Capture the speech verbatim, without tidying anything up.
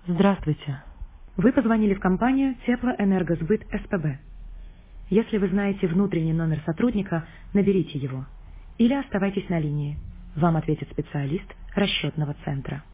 Здравствуйте. Вы позвонили в компанию Теплоэнергосбыт СПБ. Если вы знаете внутренний номер сотрудника, наберите его. Или оставайтесь на линии. Вам ответит специалист расчетного центра.